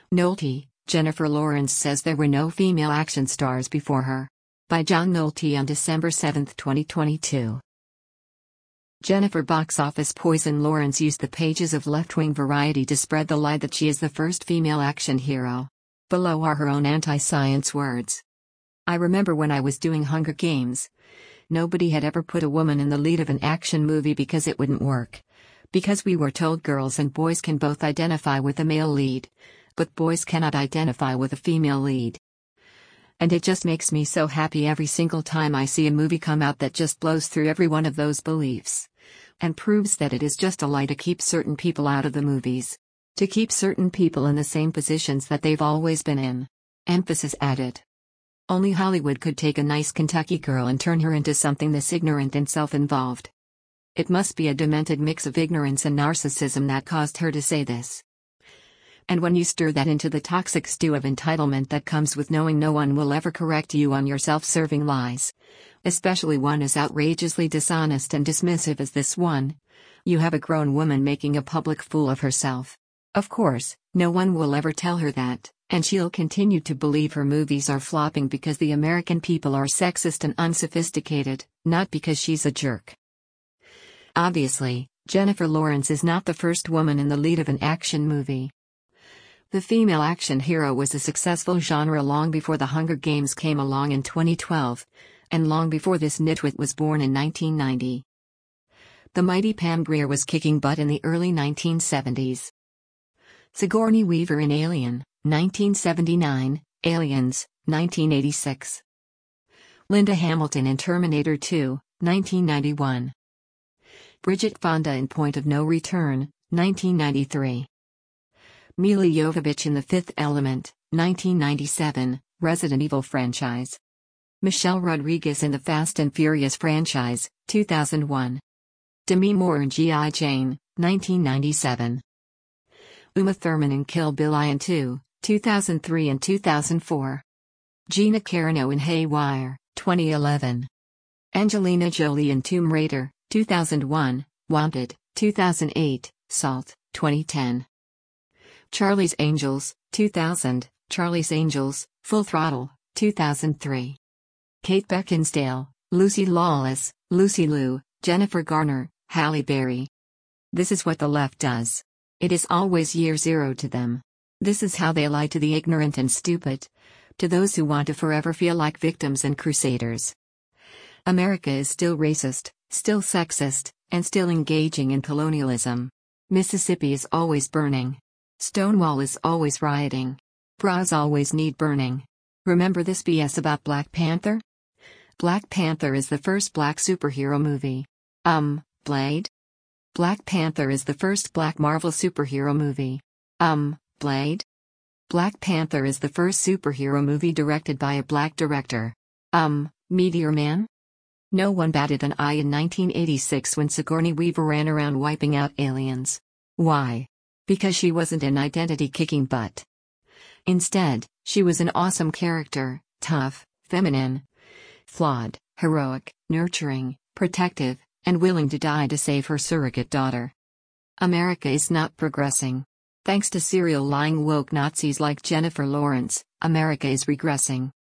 Nolte, Jennifer Lawrence says there were no female action stars before her. By John Nolte on December 7, 2022. Jennifer box office poison. Lawrence used the pages of left-wing Variety to spread the lie that she is the first female action hero. Below are her own anti-science words. I remember when I was doing Hunger Games. Nobody had ever put a woman in the lead of an action movie because it wouldn't work. Because we were told girls and boys can both identify with a male lead, but boys cannot identify with a female lead. And it just makes me so happy every single time I see a movie come out that just blows through every one of those beliefs. And proves that it is just a lie to keep certain people out of the movies. To keep certain people in the same positions that they've always been in. Emphasis added. Only Hollywood could take a nice Kentucky girl and turn her into something this ignorant and self-involved. It must be a demented mix of ignorance and narcissism that caused her to say this. And when you stir that into the toxic stew of entitlement that comes with knowing no one will ever correct you on your self-serving lies, especially one as outrageously dishonest and dismissive as this one, you have a grown woman making a public fool of herself. Of course, no one will ever tell her that, and she'll continue to believe her movies are flopping because the American people are sexist and unsophisticated, not because she's a jerk. Obviously, Jennifer Lawrence is not the first woman in the lead of an action movie. The female action hero was a successful genre long before The Hunger Games came along in 2012, and long before this nitwit was born in 1990. The mighty Pam Grier was kicking butt in the early 1970s. Sigourney Weaver in Alien, 1979, Aliens, 1986. Linda Hamilton in Terminator 2, 1991. Bridget Fonda in Point of No Return, 1993. Milla Jovovich in The Fifth Element, 1997, Resident Evil franchise. Michelle Rodriguez in the Fast and Furious franchise, 2001. Demi Moore in G.I. Jane, 1997. Uma Thurman in Kill Bill 1 and 2, 2003 and 2004. Gina Carano in Haywire, 2011. Angelina Jolie in Tomb Raider, 2001, Wanted, 2008, Salt, 2010. Charlie's Angels, 2000, Charlie's Angels, Full Throttle, 2003. Kate Beckinsale, Lucy Lawless, Lucy Liu, Jennifer Garner, Halle Berry. This is what the left does. It is always year zero to them. This is how they lie to the ignorant and stupid, to those who want to forever feel like victims and crusaders. America is still racist, still sexist, and still engaging in colonialism. Mississippi is always burning. Stonewall is always rioting. Bras always need burning. Remember this BS about Black Panther? Black Panther is the first black superhero movie. Blade? Black Panther is the first black Marvel superhero movie. Blade? Black Panther is the first superhero movie directed by a black director. Meteor Man? No one batted an eye in 1986 when Sigourney Weaver ran around wiping out aliens. Why? Because she wasn't an identity kicking butt. Instead, she was an awesome character, tough, feminine, flawed, heroic, nurturing, protective, and willing to die to save her surrogate daughter. America is not progressing. Thanks to serial lying woke Nazis like Jennifer Lawrence, America is regressing.